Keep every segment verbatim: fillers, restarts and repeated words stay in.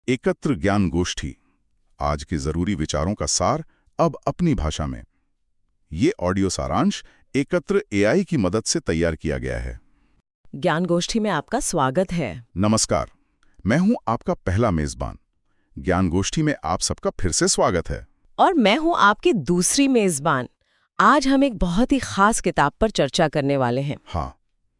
एकत्र ज्ञान गोष्ठी, आज के जरूरी विचारों का सार अब अपनी भाषा में। ये ऑडियो सारांश एकत्र एआई की मदद से तैयार किया गया है। ज्ञान गोष्ठी में आपका स्वागत है। नमस्कार, मैं हूं आपका पहला मेजबान। ज्ञान गोष्ठी में आप सबका फिर से स्वागत है। और मैं हूं आपकी दूसरी मेजबान। आज हम एक बहुत ही खास किताब पर चर्चा करने वाले हैं। हाँ,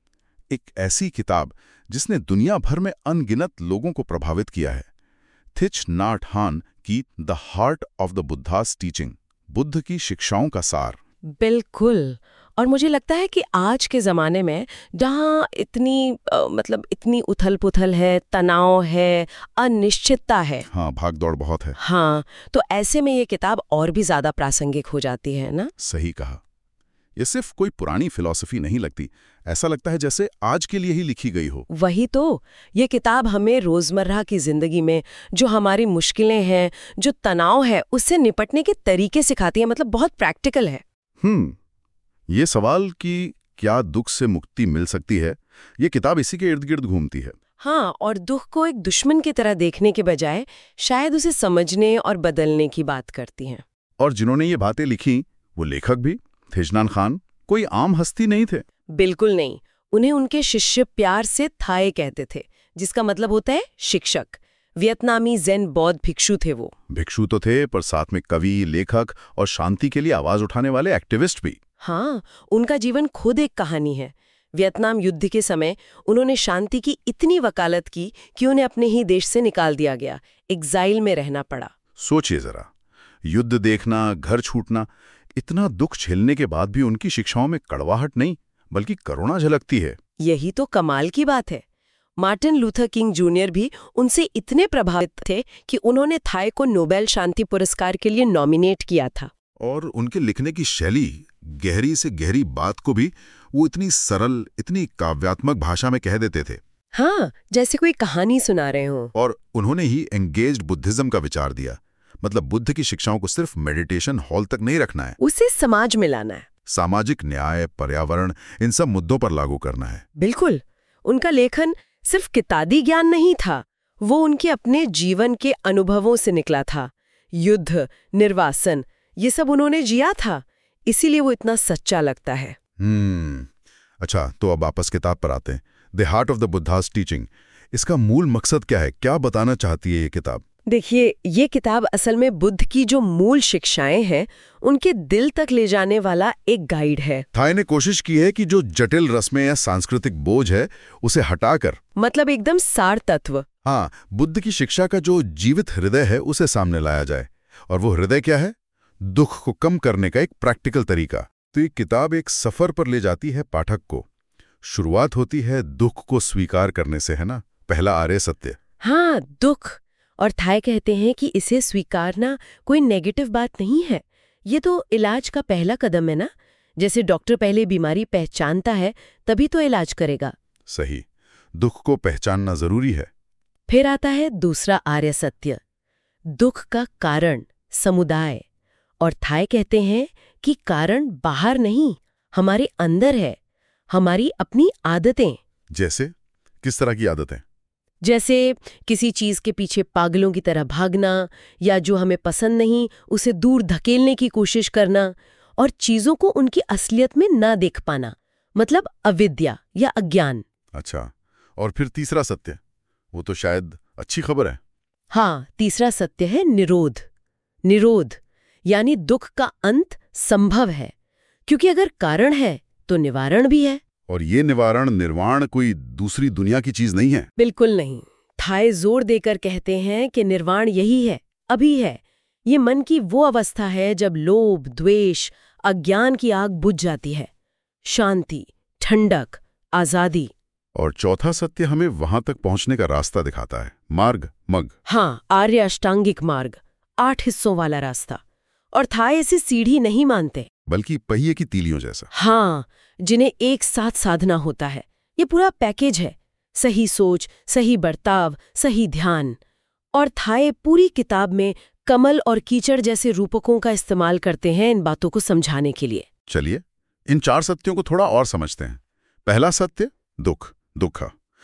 एक ऐसी किताब जिसने दुनिया भर में अनगिनत लोगों को प्रभावित किया है। थिच नाट हान की the heart of the Buddha's teaching, Buddha की शिक्षाओं का सार। बिल्कुल। और मुझे लगता है कि आज के ज़माने में जहाँ इतनी आ, मतलब इतनी उथल पुथल है, तनाव है, अनिश्चितता है। हाँ, भाग दौड़ बहुत है। हाँ, तो ऐसे में ये किताब और भी ज़्यादा प्रासंगिक हो जाती है ना। सही कहा। ये सिर्फ कोई पुरानी फिलॉसफी नहीं लगती, ऐसा लगता है जैसे आज के लिए ही लिखी गई हो। वही तो, ये किताब हमें रोजमर्रा की जिंदगी में जो हमारी मुश्किलें हैं, जो तनाव है, उससे निपटने के तरीके सिखाती है। मतलब बहुत प्रैक्टिकल है। हम्म ये सवाल कि क्या दुख से मुक्ति मिल सकती है, ये किताब इसी के इर्द गिर्द घूमती है। हाँ, और दुख को एक दुश्मन की तरह देखने के बजाय शायद उसे समझने और बदलने की बात करती हैं। और जिन्होंने ये बातें लिखी वो लेखक भी थिजनान खान कोई आम हस्ती नहीं थे। बिल्कुल नहीं। उन्हें उनके शिष्य प्यार से थाए कहते थे, जिसका मतलब होता है शिक्षक। वियतनामी ज़ेन बौद्ध भिक्षु थे वो। भिक्षु तो थे, पर साथ में कवि, लेखक और शांति के लिए आवाज उठाने वाले एक्टिविस्ट भी। हाँ, उनका जीवन खुद एक कहानी है। वियतनाम युद्ध के समय उन्होंने शांति की इतनी वकालत की कि उन्हें अपने ही देश से निकाल दिया गया, एग्जाइल में रहना पड़ा। सोचिए जरा, युद्ध देखना, घर छूटना, इतना दुख झेलने के बाद भी उनकी शिक्षाओं में कड़वाहट नहीं बल्कि करुणा झलकती है। यही तो कमाल की बात है। मार्टिन लूथर किंग जूनियर भी उनसे इतने प्रभावित थे कि उन्होंने थाई को नोबेल शांति पुरस्कार के लिए नॉमिनेट किया था। और उनके लिखने की शैली, गहरी से गहरी बात को भी वो इतनी सरल, इतनी काव्यात्मक भाषा में कह देते थे। हाँ, जैसे कोई कहानी सुना रहे हो। और उन्होंने ही एंगेज्ड बुद्धिज्म का विचार दिया। मतलब बुद्ध की शिक्षाओं को सिर्फ मेडिटेशन हॉल तक नहीं रखना है, उसे समाज में लाना है। सामाजिक न्याय, पर्यावरण, इन सब मुद्दों पर लागू करना है। बिल्कुल। उनका लेखन सिर्फ किताबी ज्ञान नहीं था, वो उनके अपने जीवन के अनुभवों से निकला था। युद्ध, निर्वासन, ये सब उन्होंने जिया था, इसीलिए वो इतना सच्चा लगता है। हम्म अच्छा, तो अब वापस किताब पर आते हैं। The heart of the Buddha's teaching, इसका मूल मकसद क्या है, क्या बताना चाहती है ये किताब? देखिए, ये किताब असल में बुद्ध की जो मूल शिक्षाएं हैं उनके दिल तक ले जाने वाला एक गाइड है। थाई ने कोशिश की है कि जो जटिल रस्में या सांस्कृतिक बोझ है उसे हटाकर, मतलब एकदम सार तत्व, हाँ, बुद्ध की शिक्षा का जो जीवित हृदय है उसे सामने लाया जाए। और वो हृदय क्या है? दुख को कम करने का एक प्रैक्टिकल तरीका। तो ये किताब एक सफर पर ले जाती है पाठक को। शुरुआत होती है दुख को स्वीकार करने से, है ना, पहला आर्य सत्य। हाँ, दुख। और थाई कहते हैं कि इसे स्वीकारना कोई नेगेटिव बात नहीं है, ये तो इलाज का पहला कदम है ना। जैसे डॉक्टर पहले बीमारी पहचानता है तभी तो इलाज करेगा। सही, दुख को पहचानना जरूरी है। फिर आता है दूसरा आर्य सत्य, दुख का कारण, समुदाय। और थाई कहते हैं कि कारण बाहर नहीं, हमारे अंदर है, हमारी अपनी आदतें। जैसे किस तरह की आदतें? जैसे किसी चीज के पीछे पागलों की तरह भागना, या जो हमें पसंद नहीं उसे दूर धकेलने की कोशिश करना, और चीजों को उनकी असलियत में ना देख पाना, मतलब अविद्या या अज्ञान। अच्छा, और फिर तीसरा सत्य, वो तो शायद अच्छी खबर है। हाँ, तीसरा सत्य है निरोध। निरोध यानी दुख का अंत संभव है, क्योंकि अगर कारण है तो निवारण भी है। और ये निवारण, निर्वाण कोई दूसरी दुनिया की चीज नहीं है। बिल्कुल नहीं। थाई जोर देकर कहते हैं कि निर्वाण यही है, अभी है। ये मन की वो अवस्था है जब लोभ, द्वेष, अज्ञान की आग बुझ जाती है। शांति, ठंडक, आजादी। और चौथा सत्य हमें वहां तक पहुंचने का रास्ता दिखाता है, मार्ग, मग। हाँ, आर्य अष्टांगिक मार्ग, आठ हिस्सों वाला रास्ता। और थाई इसे सीढ़ी नहीं मानते, बल्कि पहिए की तीलियों जैसा। हाँ, जिन्हें एक साथ साधना होता है। ये पूरा पैकेज है, सही सोच, सही बर्ताव, सही ध्यान। और थाई पूरी किताब में कमल और कीचड़ जैसे रूपकों का इस्तेमाल करते हैं इन बातों को समझाने के लिए। चलिए इन चार सत्यों को थोड़ा और समझते हैं। पहला सत्य, दुख, दुख।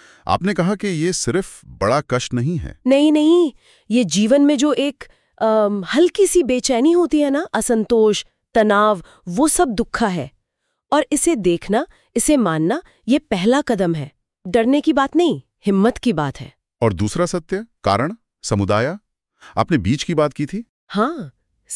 आपने कहा कि ये सिर्फ बड़ा कष्ट नहीं है। नहीं नहीं, ये जीवन में जो एक अम, हल्की सी बेचैनी होती है ना, असंतोष, तनाव, वो सब दुखा है। और इसे देखना, इसे मानना, ये पहला कदम है। डरने की बात नहीं, हिम्मत की बात है। और दूसरा सत्य, कारण, समुदाय, आपने बीज की बात की थी। हाँ,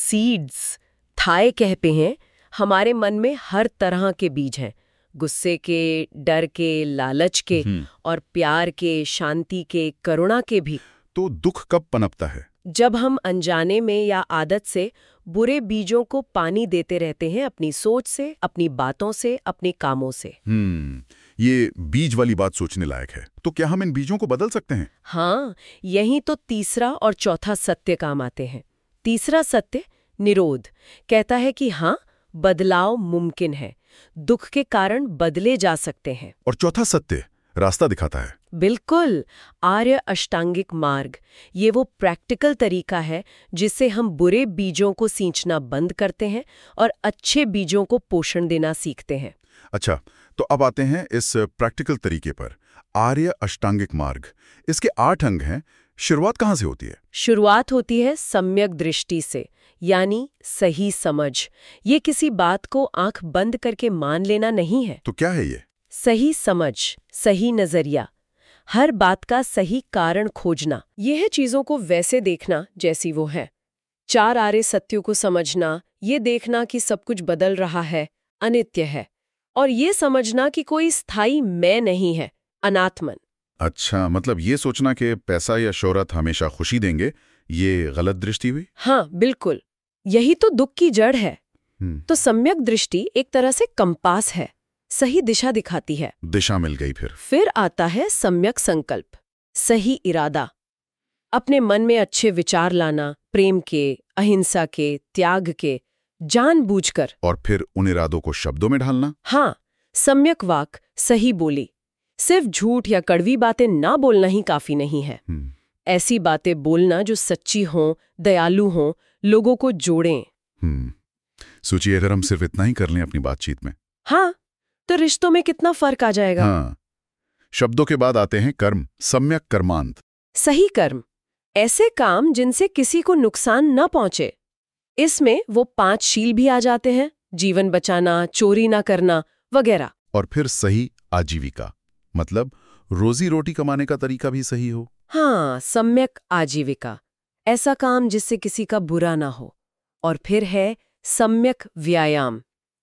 सीड्स। थाई कहते हैं हमारे मन में हर तरह के बीज हैं, गुस्से के, डर के, लालच के, और प्यार के, शांति के, करुणा के भी। तो दुख कब पनपता है? जब हम अनजाने में या आदत से बुरे बीजों को पानी देते रहते हैं, अपनी सोच से, अपनी बातों से, अपने कामों से। हम्म ये बीज वाली बात सोचने लायक है। तो क्या हम इन बीजों को बदल सकते हैं? हाँ, यही तो तीसरा और चौथा सत्य काम आते हैं। तीसरा सत्य, निरोध, कहता है कि हाँ, बदलाव मुमकिन है, दुख के कारण बदले जा सकते हैं। और चौथा सत्य रास्ता दिखाता है। बिल्कुल, आर्य अष्टांगिक मार्ग, ये वो प्रैक्टिकल तरीका है जिससे हम बुरे बीजों को सींचना बंद करते हैं और अच्छे बीजों को पोषण देना सीखते हैं। अच्छा, तो अब आते हैं इस प्रैक्टिकल तरीके पर। आर्य अष्टांगिक मार्ग, इसके आठ अंग हैं। शुरुआत कहाँ से होती है? शुरुआत होती है सम्यक दृष्टि से, यानी सही समझ। ये किसी बात को आंख बंद करके मान लेना नहीं है। तो क्या है ये? सही समझ, सही नजरिया, हर बात का सही कारण खोजना। यह है चीजों को वैसे देखना जैसी वो है। चार आर्य सत्यों को समझना, ये देखना कि सब कुछ बदल रहा है, अनित्य है, और ये समझना कि कोई स्थायी मैं नहीं है, अनात्मन। अच्छा, मतलब ये सोचना कि पैसा या शोहरत हमेशा खुशी देंगे, ये गलत दृष्टि हुई? हाँ, बिल्कुल, यही तो दुख की जड़ है। तो सम्यक दृष्टि एक तरह से कंपास है, सही दिशा दिखाती है। दिशा मिल गई। फिर फिर आता है सम्यक संकल्प, सही इरादा, अपने मन में अच्छे विचार लाना, प्रेम के, अहिंसा के, त्याग के, जानबूझकर। और फिर उन इरादों को शब्दों में ढालना। हाँ, सम्यक वाक, सही बोली। सिर्फ झूठ या कड़वी बातें ना बोलना ही काफी नहीं है। ऐसी बातें बोलना जो सच्ची हों, दयालु हों, लोगों को जोड़ें। हम्म सोचिए, अगर हम सिर्फ इतना ही कर लें अपनी बातचीत में, हाँ, तो रिश्तों में कितना फर्क आ जाएगा। हाँ। शब्दों के बाद आते हैं कर्म, सम्यक कर्मांत। सही कर्म, ऐसे काम जिनसे किसी को नुकसान न पहुंचे। इसमें वो पांच शील भी आ जाते हैं, जीवन बचाना, चोरी ना करना वगैरह। और फिर सही आजीविका, मतलब रोजी रोटी कमाने का तरीका भी सही हो। हाँ, सम्यक आजीविका, ऐसा काम जिससे किसी का बुरा ना हो। और फिर है सम्यक व्यायाम,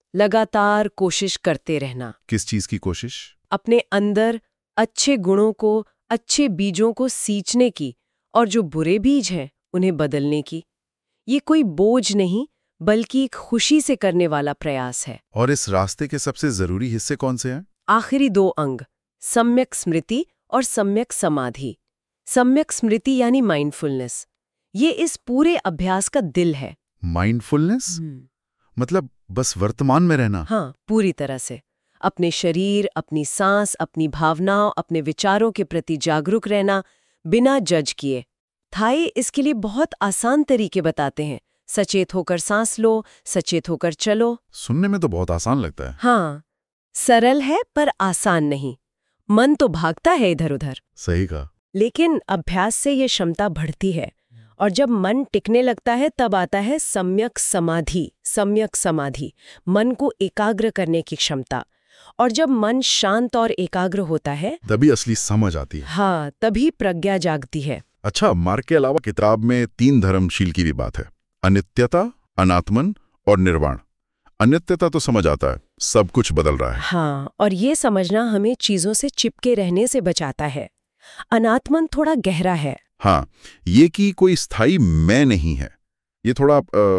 लगातार कोशिश करते रहना। किस चीज की कोशिश? अपने अंदर अच्छे गुणों को, अच्छे बीजों को सींचने की, और जो बुरे बीज हैं उन्हें बदलने की। ये कोई बोझ नहीं, बल्कि एक खुशी से करने वाला प्रयास है। और इस रास्ते के सबसे जरूरी हिस्से कौन से हैं? आखिरी दो अंग, सम्यक स्मृति और सम्यक समाधि। सम्यक स्मृति यानी माइंडफुलनेस, ये इस पूरे अभ्यास का दिल है। माइंडफुलनेस मतलब बस वर्तमान में रहना? हाँ, पूरी तरह से अपने शरीर, अपनी सांस, अपनी भावनाओं, अपने विचारों के प्रति जागरूक रहना, बिना जज किए। थाई इसके लिए बहुत आसान तरीके बताते हैं। सचेत होकर सांस लो, सचेत होकर चलो। सुनने में तो बहुत आसान लगता है। हाँ, सरल है पर आसान नहीं। मन तो भागता है इधर उधर। सही कहा। लेकिन अभ्यास से ये क्षमता बढ़ती है, और जब मन टिकने लगता है तब आता है सम्यक समाधि। सम्यक समाधि, मन को एकाग्र करने की क्षमता। और जब मन शांत और एकाग्र होता है, तभी असली समझ आती है। हाँ, तभी प्रज्ञा जागती है। अच्छा, मार्ग के अलावा किताब में तीन धर्मशील की भी बात है, अनित्यता, अनात्मन और निर्वाण। अनित्यता तो समझ आता है, सब कुछ बदल रहा है। हाँ, और ये समझना हमें चीजों से चिपके रहने से बचाता है। अनात्मन थोड़ा गहरा है। हाँ, ये कि कोई स्थायी मैं नहीं है, ये थोड़ा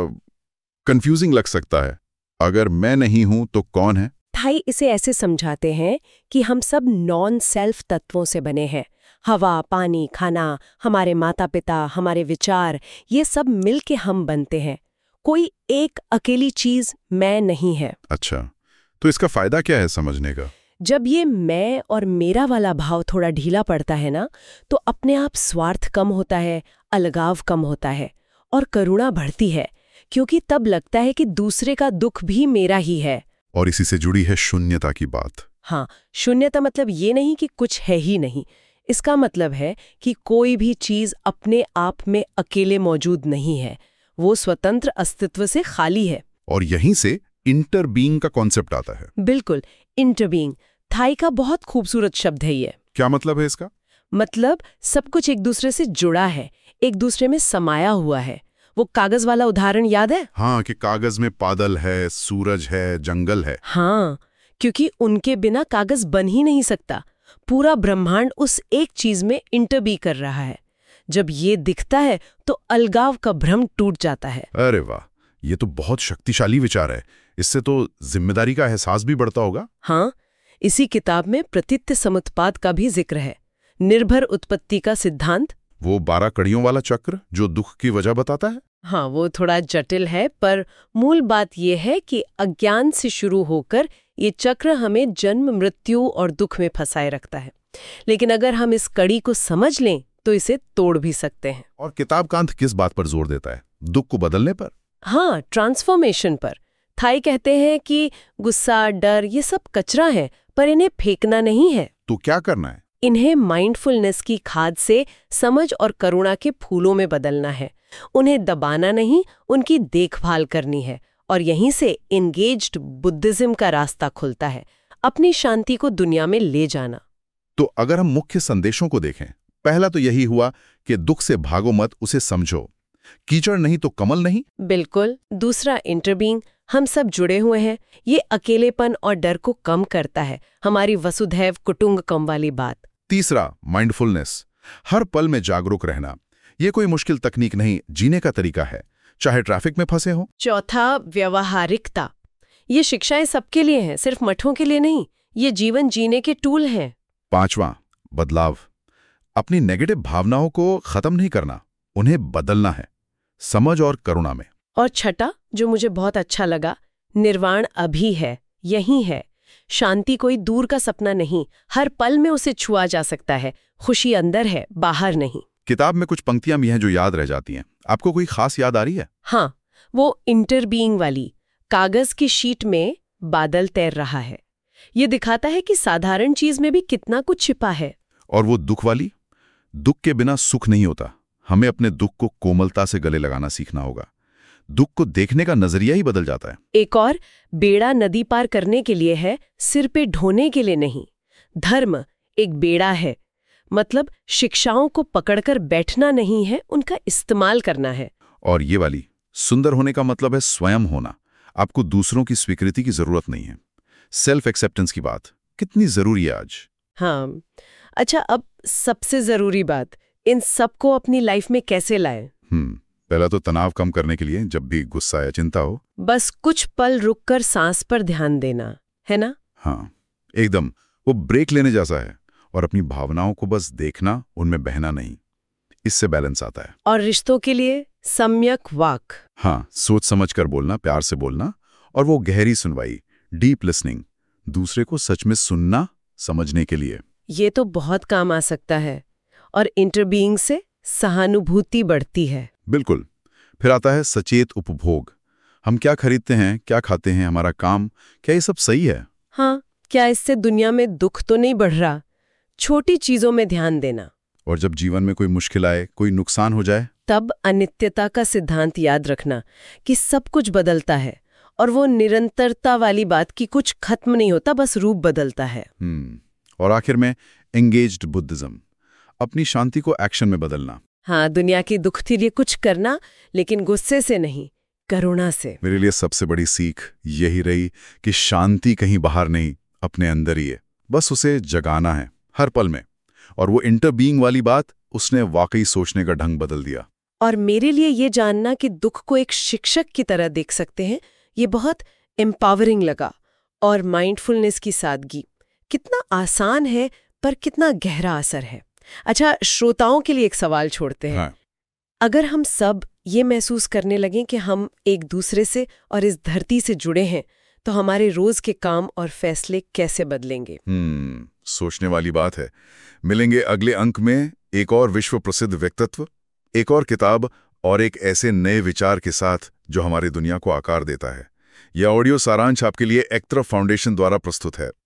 कंफ्यूजिंग लग सकता है। अगर मैं नहीं हूं तो कौन है? थाई इसे ऐसे समझाते हैं कि हम सब नॉन सेल्फ तत्वों से बने हैं। हवा, पानी, खाना, हमारे माता पिता, हमारे विचार, ये सब मिलके हम बनते हैं। कोई एक अकेली चीज मैं नहीं है। अच्छा, तो इसका फायदा क्या है समझने का? जब ये मैं और मेरा वाला भाव थोड़ा ढीला पड़ता है ना, तो अपने आप स्वार्थ कम होता है, अलगाव कम होता है, और करुणा बढ़ती है, क्योंकि तब लगता है कि दूसरे का दुख भी मेरा ही है। और इसी से जुड़ी है शून्यता की बात। हाँ, शून्यता मतलब ये नहीं कि कुछ है ही नहीं। इसका मतलब है कि कोई भी चीज अपने आप में अकेले मौजूद नहीं है, वो स्वतंत्र अस्तित्व से खाली है। और यहीं से इंटरबीइंग का कॉन्सेप्ट आता है। बिल्कुल, इंटरबीइंग थाई का बहुत खूबसूरत शब्द है ये। क्या मतलब है इसका? मतलब सब कुछ एक दूसरे से जुड़ा है, एक दूसरे में समाया हुआ है। वो कागज वाला उदाहरण याद है? हाँ, कि कागज में बादल है, सूरज है, जंगल है। हाँ, क्योंकि उनके बिना कागज बन ही नहीं सकता। पूरा ब्रह्मांड उस एक चीज में इंटरबी कर रहा है। जब ये दिखता है तो अलगाव का भ्रम टूट जाता है। अरे वाह, ये तो बहुत शक्तिशाली विचार है। इससे तो जिम्मेदारी का एहसास भी बढ़ता होगा। हाँ, इसी किताब में प्रतित्य समुत्पाद का भी जिक्र है, निर्भर उत्पत्ति का सिद्धांत। वो बारह कड़ियों वाला चक्र जो दुख की वजह बताता है। हाँ, वो थोड़ा जटिल है, पर मूल बात यह है कि अज्ञान से शुरू होकर ये चक्र हमें जन्म, मृत्यु और दुख में फंसाए रखता है। लेकिन अगर हम इस कड़ी को समझ लें तो इसे तोड़ भी सकते हैं। और किताब का अंत किस बात पर जोर देता है? दुख को बदलने पर? हाँ, ट्रांसफॉर्मेशन पर। थाई कहते हैं कि गुस्सा, डर ये सब कचरा है, पर इन्हें फेंकना नहीं है। तो क्या करना है? इन्हें माइंडफुलनेस की खाद से समझ और करुणा के फूलों में बदलना है। उन्हें दबाना नहीं, उनकी देखभाल करनी है। और यहीं से एंगेज्ड बुद्धिज्म का रास्ता खुलता है, अपनी शांति को दुनिया में ले जाना। तो अगर हम मुख्य संदेशों को देखें, पहला तो यही हुआ कि दुख से भागो मत, उसे समझो। कीचड़ नहीं तो कमल नहीं। बिल्कुल। दूसरा, इंटरबीइंग, हम सब जुड़े हुए हैं। ये अकेलेपन और डर को कम करता है, हमारी वसुधैव कुटुंबकम वाली बात। तीसरा, माइंडफुलनेस, हर पल में जागरूक रहना। ये कोई मुश्किल तकनीक नहीं, जीने का तरीका है, चाहे ट्रैफिक में फंसे हो। चौथा, व्यवहारिकता। ये शिक्षाएं सबके लिए हैं, सिर्फ मठों के लिए नहीं। ये जीवन जीने के टूल हैं। पांचवा, बदलाव, अपनी नेगेटिव भावनाओं को खत्म नहीं करना, उन्हें बदलना है, समझ और करुणा में। और छठा, जो मुझे बहुत अच्छा लगा, निर्वाण अभी है, यही है। शांति कोई दूर का सपना नहीं, हर पल में उसे छुआ जा सकता है। खुशी अंदर है, बाहर नहीं। किताब में कुछ पंक्तियां भी हैं जो याद रह जाती हैं। आपको कोई खास याद आ रही है? हाँ, वो इंटरबीइंग वाली। कागज की शीट में बादल तैर रहा है। ये दिखाता है कि साधारण चीज में भी कितना कुछ छिपा है। और वो दुख वाली, दुख के बिना सुख नहीं होता, हमें अपने दुख को कोमलता से गले लगाना सीखना होगा। दुख को देखने का नजरिया ही बदल जाता है। एक और, बेड़ा नदी पार करने के लिए है, सिर पे ढोने के लिए नहीं। धर्म एक बेड़ा है, मतलब शिक्षाओं को पकड़कर बैठना नहीं है, उनका इस्तेमाल करना है। और ये वाली, सुंदर होने का मतलब है स्वयं होना, आपको दूसरों की स्वीकृति की जरूरत नहीं है। सेल्फ एक्सेप्टेंस की बात कितनी जरूरी है आज। हाँ, अच्छा, अब सबसे जरूरी बात, इन सबको अपनी लाइफ में कैसे लाएं? हम्म पहला तो तनाव कम करने के लिए, जब भी गुस्सा या चिंता हो, बस कुछ पल रुककर सांस पर ध्यान देना है ना। हाँ, एकदम वो ब्रेक लेने जैसा है। और अपनी भावनाओं को बस देखना, उनमें बहना नहीं, इससे बैलेंस आता है। और रिश्तों के लिए सम्यक वाक। हाँ, सोच समझ कर बोलना, प्यार से बोलना, और वो गहरी सुनवाई, डीप लिसनिंग, दूसरे को सच में सुनना, समझने के लिए। ये तो बहुत काम आ सकता है। और इंटरबीइंग से सहानुभूति बढ़ती है। बिल्कुल। फिर आता है सचेत उपभोग। हम क्या खरीदते हैं, क्या खाते हैं, हमारा काम, क्या ये सब सही है? हाँ, क्या इससे दुनिया में दुख तो नहीं बढ़ रहा? छोटी चीजों में ध्यान देना। और जब जीवन में कोई मुश्किल आए, कोई नुकसान हो जाए, तब अनित्यता का सिद्धांत याद रखना कि सब कुछ बदलता है। और वो निरंतरता वाली बात कि कुछ खत्म नहीं होता, बस रूप बदलता है। हम्म और आखिर में एंगेज्ड बुद्धिज्म, अपनी शांति को एक्शन में बदलना। हाँ, दुनिया की दुख के लिए कुछ करना, लेकिन गुस्से से नहीं, करुणा से। मेरे लिए सबसे बड़ी सीख यही रही कि शांति कहीं बाहर नहीं, अपने अंदर ही है, बस उसे जगाना है हर पल में। और वो इंटरबीइंग वाली बात, उसने वाकई सोचने का ढंग बदल दिया। और मेरे लिए ये जानना कि दुख को एक शिक्षक की तरह देख सकते हैं, ये बहुत एम्पावरिंग लगा। और माइंडफुलनेस की सादगी, कितना आसान है पर कितना गहरा असर है। अच्छा, श्रोताओं के लिए एक सवाल छोड़ते हैं। हाँ। अगर हम सब ये महसूस करने लगें कि हम एक दूसरे से और इस धरती से जुड़े हैं, तो हमारे रोज के काम और फैसले कैसे बदलेंगे? हम्म सोचने वाली बात है। मिलेंगे अगले अंक में एक और विश्व प्रसिद्ध व्यक्तित्व, एक और किताब और एक ऐसे नए विचार के साथ जो हमारी दुनिया को आकार देता है। यह ऑडियो सारांश आपके लिए एक्ट्रा फाउंडेशन द्वारा प्रस्तुत है।